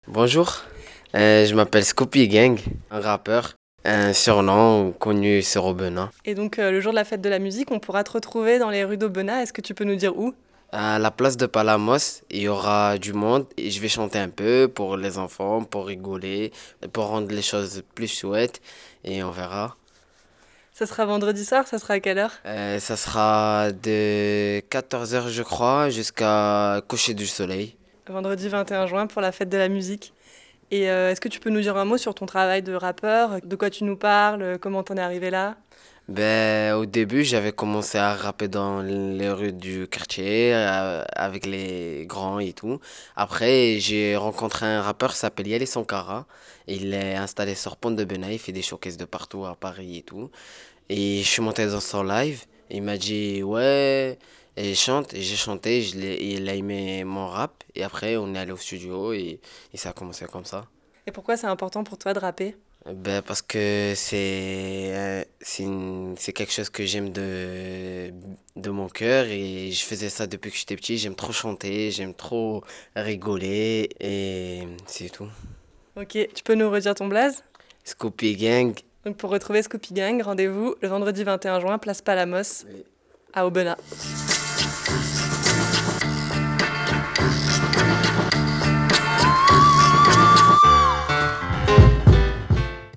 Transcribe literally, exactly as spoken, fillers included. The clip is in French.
Bonjour, euh, je m'appelle Scoopy Gang, un rappeur, un surnom connu sur Aubenas. Et donc, euh, le jour de la fête de la musique, on pourra te retrouver dans les rues d'Aubenas. Est-ce que tu peux nous dire où? À la place de Palamos, il y aura du monde et je vais chanter un peu pour les enfants, pour rigoler, pour rendre les choses plus chouettes et on verra. Ça sera vendredi soir, ça sera à quelle heure? Euh, ça sera de quatorze heures je crois jusqu'à coucher du soleil. Vendredi vingt et un juin pour la fête de la musique. Et euh, est-ce que tu peux nous dire un mot sur ton travail de rappeur? De quoi tu nous parles? Comment t'en es arrivé là? Ben, au début, j'avais commencé à rapper dans les rues du quartier, euh, avec les grands et tout. Après, j'ai rencontré un rappeur qui s'appelle Yali Sankara. Il est installé sur Pont de Benaï, il fait des showcases de partout à Paris et tout. Et je suis monté dans son live. Et il m'a dit, ouais, et chante. Et j'ai chanté, je l'ai- il a aimé mon rap. Et après, on est allé au studio et, et ça a commencé comme ça. Et pourquoi c'est important pour toi de rapper? Ben parce que c'est euh, c'est une- c'est quelque chose que j'aime de de mon cœur et je faisais ça depuis que j'étais petit. J'aime trop chanter, j'aime trop rigoler et c'est tout. Ok, tu peux nous redire ton blaze? Scoopy Gang. Donc, pour retrouver Scoopy Gang, rendez-vous le vendredi vingt et un juin, place Palamos, Oui. à Aubenas.